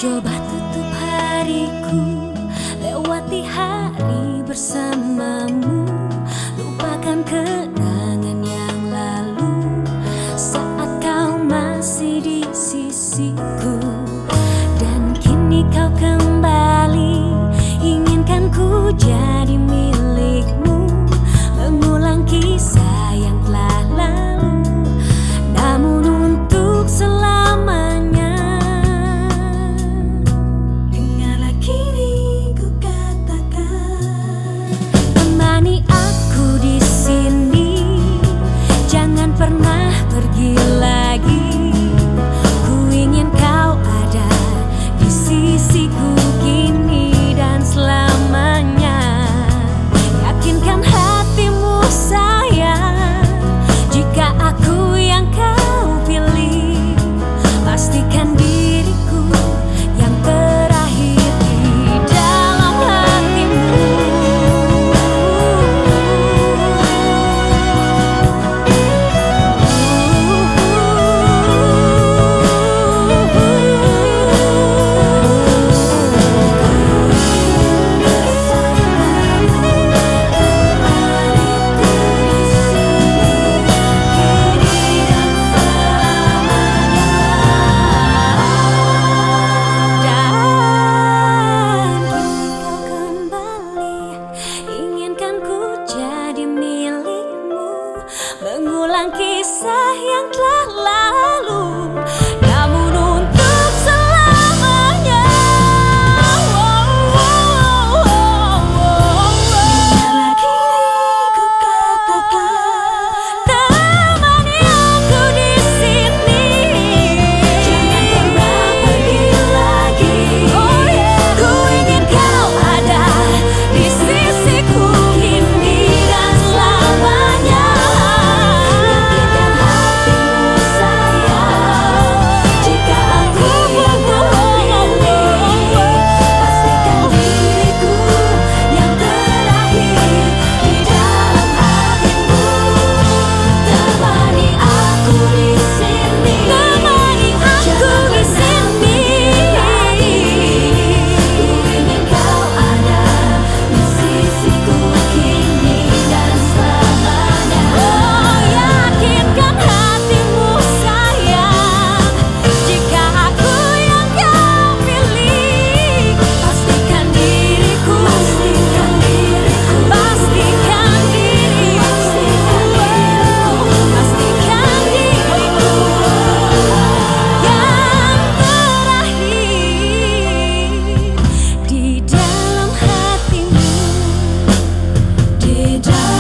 Coba tutup hariku, lewati hari bersamamu, lupakan kenangan yang lalu saat kau masih di sisiku. Dan kini kau kembali, inginkan ku jadi milikmu, mengulang kisah yang telah lalu, namun untuk selamanya. Dengarlah kini ku katakan, temani aku di sini, jangan pernah pergi lagi. Ku ingin kau ada di sisiku kini dan selamanya. Yakinkan hatimu sayang, jika aku yang kau pilih, pastikan diriku yang terakhir di dalam hatimu. Mengulang kisah yang telah lalu, namun untuk selamanya. Dengarlah kini ku katakan, temani aku di sini, jangan pernah pergi lagi. Ku ingin kau ada di sisiku kini dan selamanya. Die